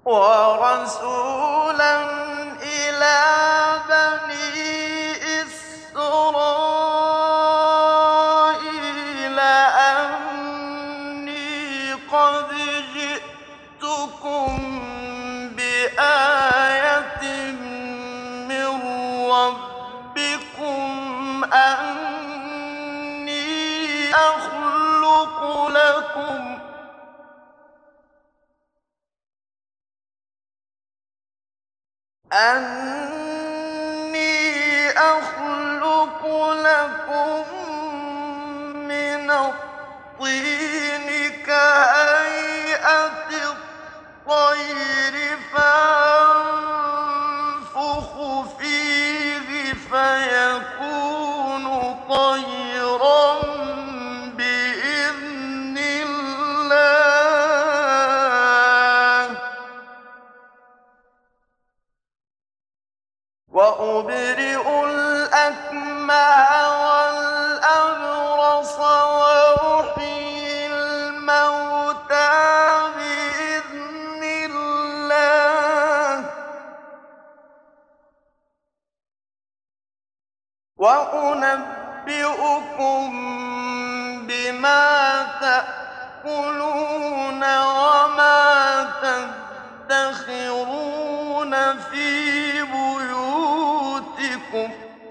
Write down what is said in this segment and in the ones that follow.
وَرَسُولًا إِلَىٰ بَنِي إِسْرَائِيلَ أَنِّي قَدْ جِئْتُكُم بِآيَةٍ مِّن رَّبِّكُمْ أَنِّي أَخْلُقُ لَكُم مِّنَ الطِّينِ كَهَيْئَةِ الطَّيْرِ فَأَنفُخُ فِيهِ فَيَكُونُ طَيْرًا بِإِذْنِ اللَّهِ ۖ وَأُبْرِئُ الْأَكْمَهَ وَالْأَبْرَصَ وَأُحْيِي الْمَوْتَىٰ بِإِذْنِ اللَّهِ ۖ وَأُنَبِّئُكُم بِمَا تَأْكُلُونَ وَمَا تَدَّخِرُونَ فِي بُيُوتِكُمْ ۚ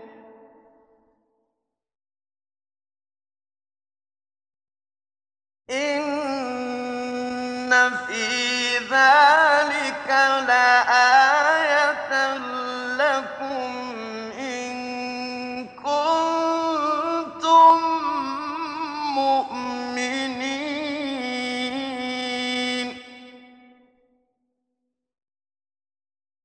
إِنَّ فِي ذَٰلِكَ لَآيَةً لَّكُمْ إِن كُنتُم مُّؤْمِنِينَ.